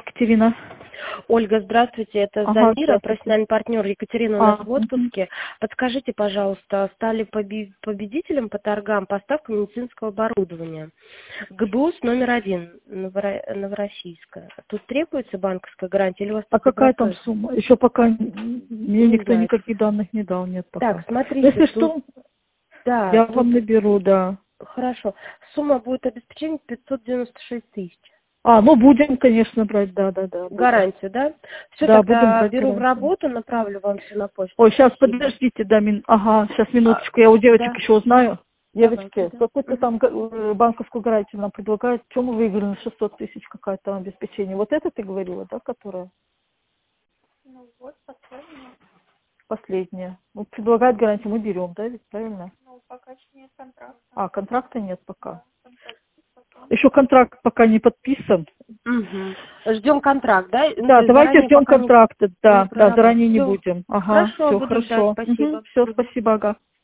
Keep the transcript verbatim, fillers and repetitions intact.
Екатерина. Ольга, здравствуйте, это Ага, Замира, здравствуйте. профессиональный партнер. Екатерина у А, нас в отпуске. Подскажите, пожалуйста, стали поби- победителем по торгам поставка медицинского оборудования. ГБУС номер один, Новора- Новороссийская. Тут требуется банковская гарантия или у вас а тут какая там заблокируется? сумма? Еще пока м, мне Не никто знаю. никаких данных не дал, нет пока. Так, смотрите, Если тут, что, да, я тут, вам наберу, да. хорошо. Сумма будет обеспечения пятьсот девяносто шесть тысяч. А, ну будем, конечно, брать, да, да, да. Будем. Гарантию, да? Все, Да, будем тогда брать беру в гарантию. работу, направлю вам все на почту. Ой, сейчас Спасибо. подождите, да, мин... ага, сейчас А, минуточку, я у девочек да, еще узнаю. давайте, Девочки, да. какую-то Мгм. там га- э, банковскую гарантию нам предлагают. Чем мы выиграли на шестьсот тысяч какая-то обеспечение? Вот это ты говорила, да, которая? Ну вот, последнее. Последняя. Ну, предлагают гарантию, мы берем, да, ведь правильно? Ну, пока еще нет контракта. А, контракта нет пока. Да, контракт потом. Еще контракт пока не подписан. Мгм. Ждем контракт, да? Ну, Да, то есть давайте заранее ждем пока не, контракта. не Да, да, проработать. заранее не Все, будем. Ага, хорошо, все, буду ждать, хорошо. спасибо. Все, Мгм. спасибо, ага.